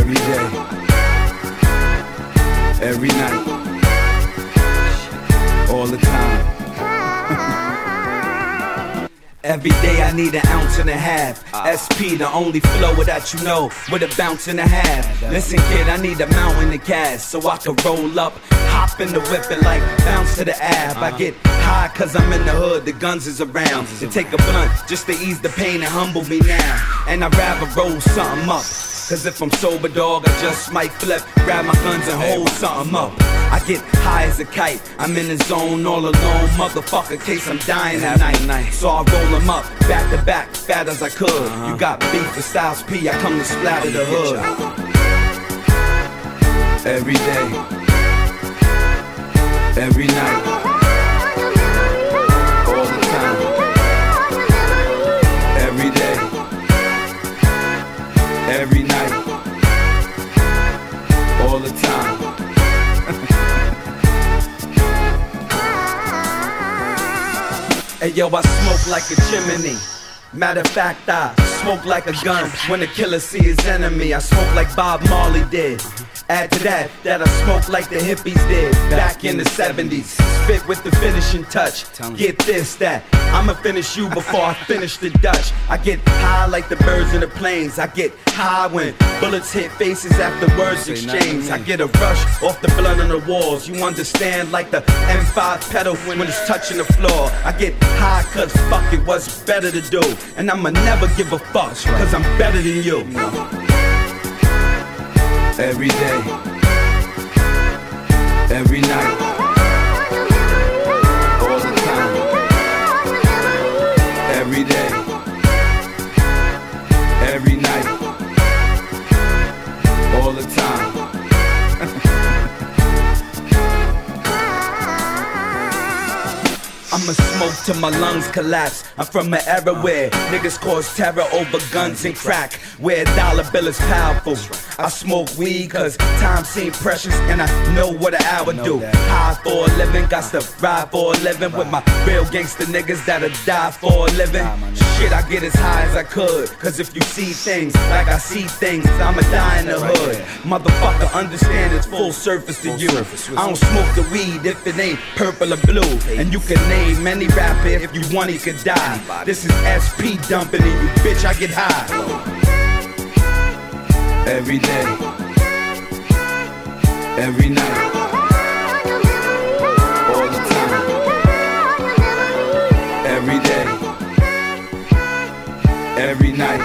Every day, every night, all the time. Every day I need an ounce and a half. SP, the only flow that you know, with a bounce and a half. Listen kid, I need a mountain of cash so I can roll up, hop in the whip and like bounce to the ab. I get high cause I'm in the hood, the guns is around. To take a blunt just to ease the pain and humble me now. And I'd rather roll something up, cause if I'm sober dog I just might flip, grab my guns and hold something up. I get high as a kite, I'm in the zone all alone, motherfucker, case I'm dying tonight. So I roll them up, back to back, fat as I could. You got beef with Styles P, I come to splatter the hood. Every day, every night, all the time. Every day, every night, all the time. Hey yo, I smoke like a chimney. Matter of fact, I smoke like a gun when the killer see his enemy. I smoke like Bob Marley did. Add to that I smoke like the hippies did back in the 70s. Spit with the finishing touch. Get this, that I'ma finish you before I finish the Dutch. I get high like the birds in the planes. I get high when bullets hit faces after words exchange. I get a rush off the blood on the walls. You understand, like the M5 pedal when it's touching the floor. I get high cause fuck it, what's better to do. And I'ma never give a fuck cause I'm better than you. Every day, every night, all the time. Every day, every night, all the time. I'ma smoke till my lungs collapse. I'm from an era where niggas cause terror over guns and crack, where a dollar bill is powerful. I smoke weed cause time seems precious and I know what an hour do. High for a living, got to ride for a living with my real gangster niggas that'll die for a living. Shit, I get as high as I could, cause if you see things like I see things, I'ma die in the hood. Motherfucker, understand it's full surface to you. I don't smoke the weed if it ain't purple or blue. And you can name any rapper if you want, he could die. This is SP dumping in you, bitch, I get high. Every day, every night, all the time. Every day, every night,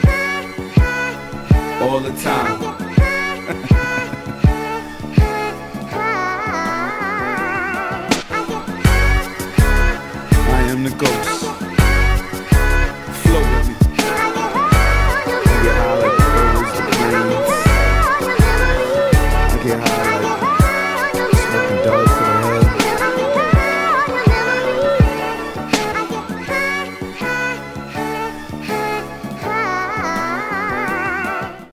all the time. I am the ghost.